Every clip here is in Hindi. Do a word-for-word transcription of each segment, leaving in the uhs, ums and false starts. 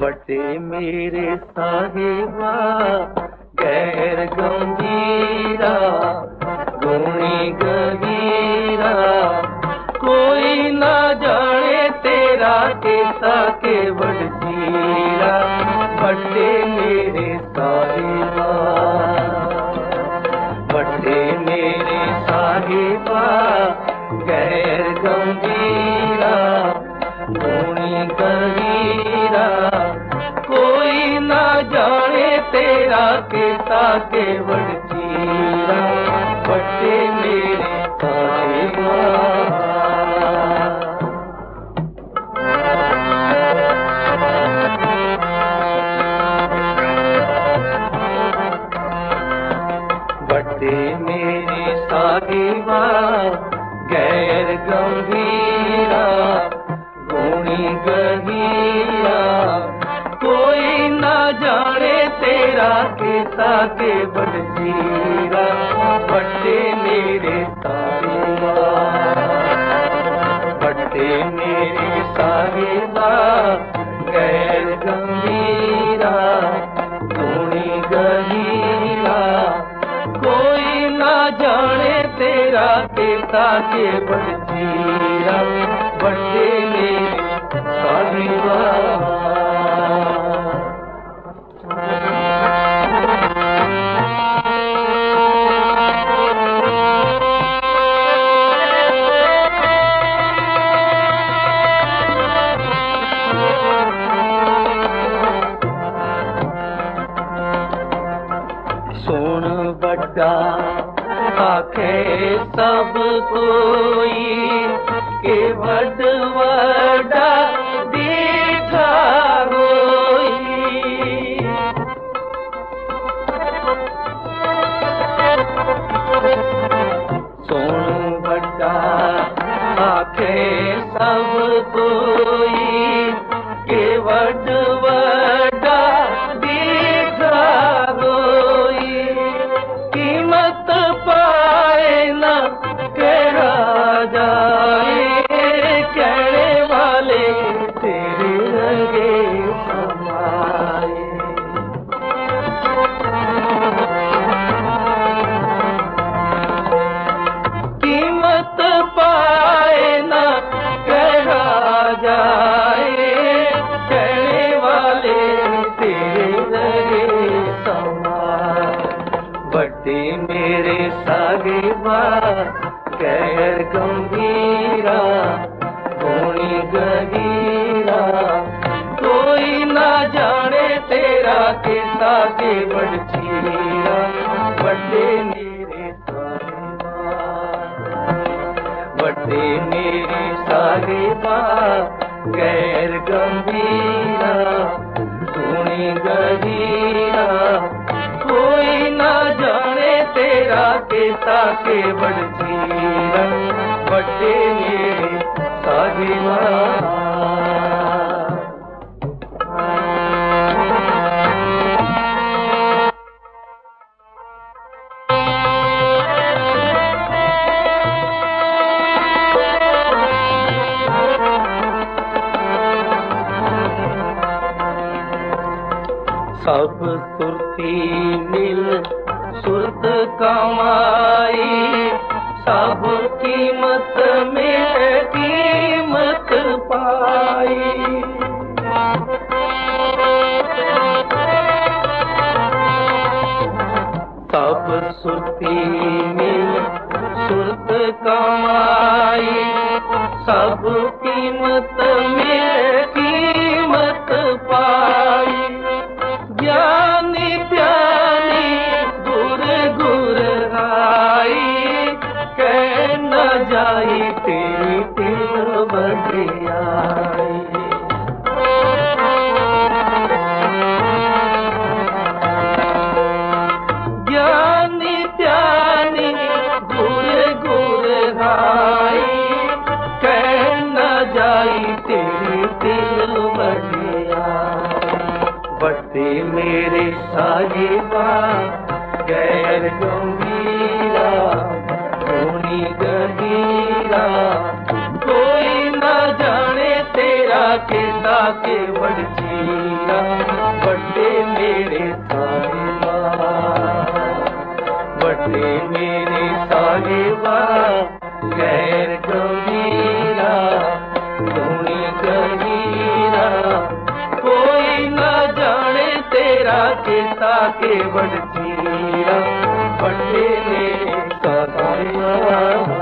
बटे मेरे साहिबा गैर गंभीरा गुणी गहीरा कोई ना जाने तेरा कैसा केवल जीरा बटे मेरे साहिबा बटे मेरे साहिबा गैर गंभीरा गुणी गहीरा कोई ना जाने तेरा कैसा केवल जीरा बटे मेरे साहिबा बटे मेरे साहिबा गैर गंभीरा गुणी गहीरा कोई ना जाने तेरा कैसा केवल जीरा बटे मेरे साहिबा बटे मेरे साहिबा गैर गंभीरा गुणी गहीरा कोई ना जाने तेरा कैसा केवल जीरा बटे मेरे साहिबा सुन बड़ा आखे सब कोई के वड वड़ा दीठा रोई सुन बड़ा आखे सब कोई के वड वड़ा दीठा रोई कीमत पाए न कहा जाए कहने वाले तेरे रंगे समाए कीमत पाए न कहा जाए कहने वाले तेरे रंगे समाए बटे मेरे साहिबा गैर गंभीरा गुणी गहीरा कोई ना जाने तेरा कैसा केवल जीरा बटे मेरे साहिबा बटे मेरे साहिबा गैर गंभीरा गुणी गहीरा कोई ना जाने तेरा कैसा केवल जीरा बटे मेरे साहिबा सब सुरती मिल सुरत कमाई सब कीमत में कीमत पाई सब सुरती मिल सुरत कमाई सब कीमत में कीमत पाई ज्ञानी प्यानी गुर गुर आई कह न जाई तेरी तिल बधियाई ज्ञानी प्यानी गुर गुर आई कह न जाई तेरी तिल बधियाई बटे मेरे साहिबा गैर गंभीरा गुणी गहीरा कोई ना जाने तेरा कैसा केवल जीरा गंभीरा बड़े मेरे साहिबा, बड़े मेरे साहिबा गैर गंभीरा धूनी गहीरा, कोई न जाने तेरा किता के बड़ चीरा बड़े मेरे साहिबा।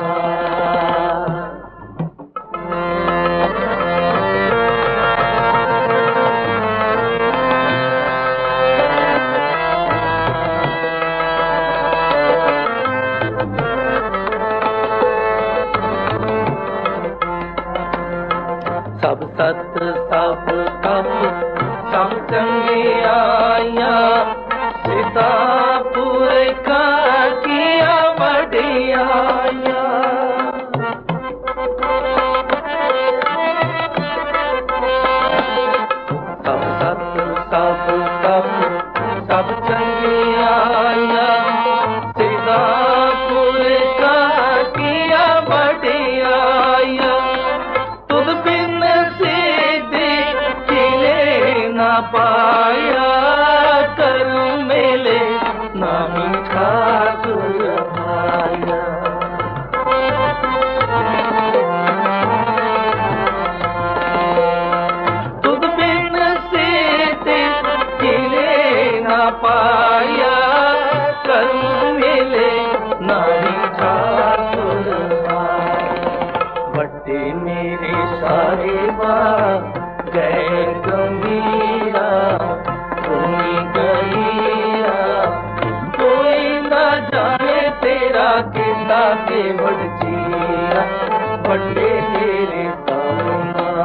सब सत सब तप सब चंगियाया सीता पूरे का किया बढ़ियाया, सब सत सब तप सब चंगियाया सीता पूरे का किया बढ़ियाया, तुद बिन पाया कर मेले नामी ठाकुर भाया, तुद बिन सीते किले ना पाया कर मेले नामी ठाकुर भाया, बड़े मेरे साहिबा गैर गंभीरा धूनी गहीरा, कोई न जाने तेरा किता के बड़ चीरा बड़े मेरे साहिबा,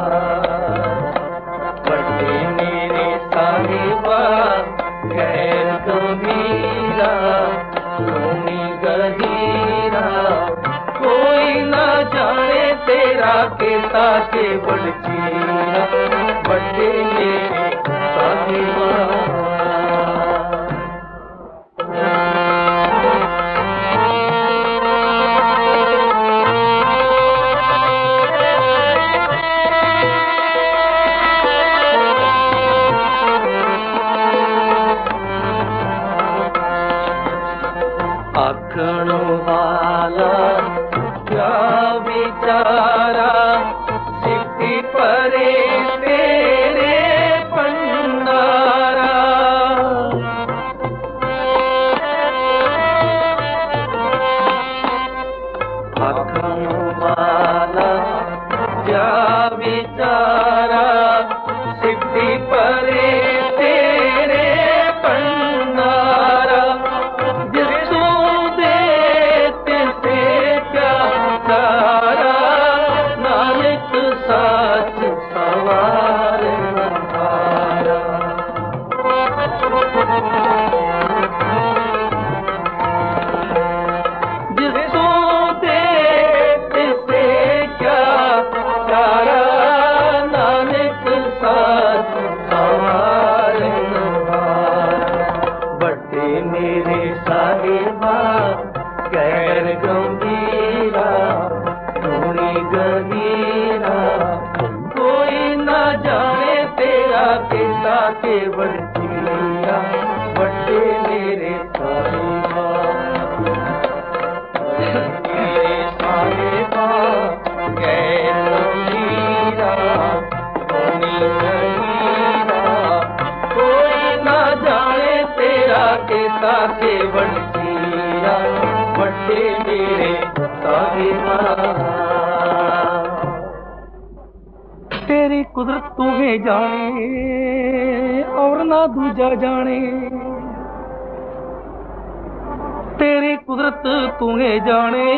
बड़े मेरे साहिबा गैर गंभीरा धूनी गहीरा, कोई न जाने तेरा किता के बड़ चीरा बड़े मेरे साहिबा। आखण वाला क्या विचारा सिद्धि परे तेरे भंडारा, आखण वाला क्या विचारा सिद्धि परे तेरे भंडारा, जिसको देते से क्या चारा नानक साच सवार नहारा, जिसको देते से क्या चारा नानक साच सवार नहारा, बड़े मेरे साहिबा गैर गंभीरा धूनी गहीरा, कोई न जाने तेरा किता के बड़ चीरा बड़े मेरे साहिबा, मेरे साहिबा गैर गंभीरा धूनी गहीरा, कोई न जाने तेरा किता के बड़ चीरा बड़े मेरे साहिबा। तेरी कुदरत तुम्हें जाने और ना दूजा जाने, तेरी कुदरत तुम्हें जाने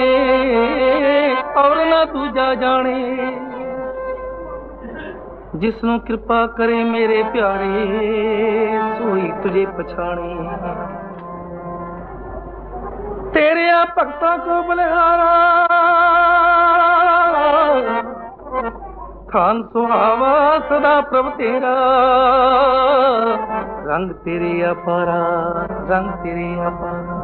और ना दूजा जाने, जिसनु कृपा करे मेरे प्यारे सोई तुझे पछाने, तेरे आ भक्तों को बलिहारा खान सुहावा सदा प्रभ तेरा, रंग तेरे अपारा रंग तेरे अपारा,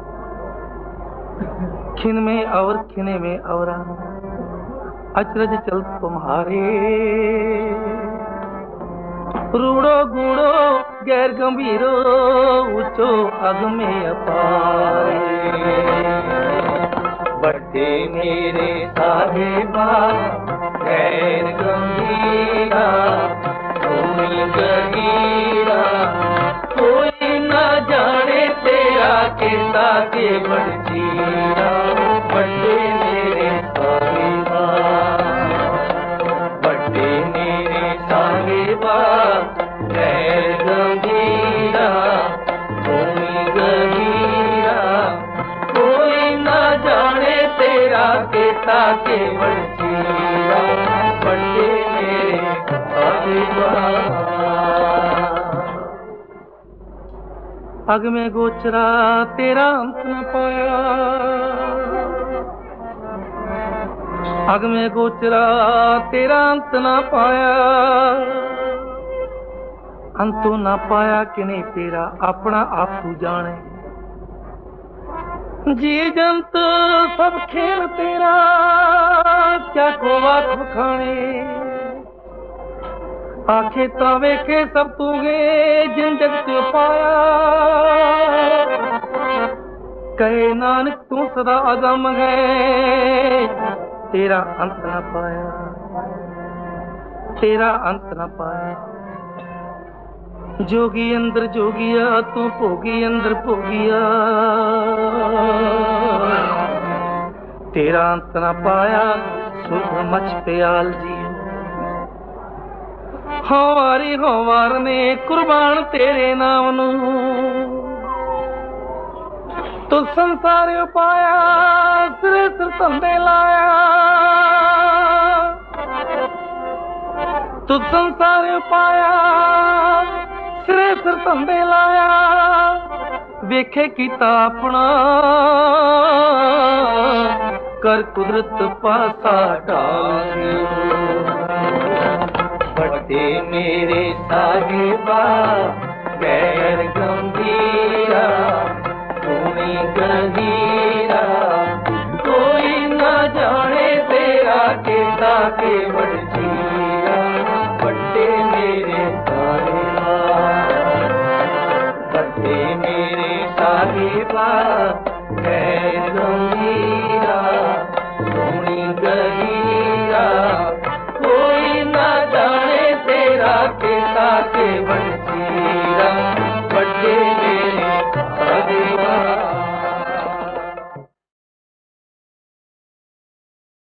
खिन में और खिने में अवरा अचरज चल तुम्हारे, रूड़ो गूड़ो गैर गंभीरो ऊंचो अग में अपारे। बड़े मेरे साहिबा गैर गंभीरा भूमि गहीरा, कोई न जाने तेरा केता के बड़जीरा। बड़े मेरे साहिबा बड़े मेरे साहिबा गैर गंभीरा भूमि गहीरा, कोई न जाने तेरा केता के बड़जीरा। बड़े मेरे साहिबा अग में गोचरा तेरा अंत न पाया, अग में गोचरा तेरा अंत न पाया। अंतों न पाया किने तेरा अपना आप तू जाने। जी जंत सब खेल तेरा क्या को वाक खाने। आखे ता वेखे सब तू गे जिन जग च पाया। कहे नानक तू सदा अदम है तेरा अंत न पाया, तेरा अंत न पाया। जोगी अंदर जोगिया तू भोगी अंदर भोगिया, तेरा अंत न पाया सुख मच प्याल जी। होवारी होवार ने कुर्बान तेरे नाम नू, तू संसार पाया सिर सिर धंधे लाया। तू संसार पाया सिर सिर धंधे लाया। वेखे कीता अपना कर कुदरत पासा डाल। बड़े मेरे साहिबा गैर गंभीरा भूमि गहीरा, कोई न जाने तेरा केता के बड़जीरा। बड़े मेरे साहिबा बड़े मेरे साहिबा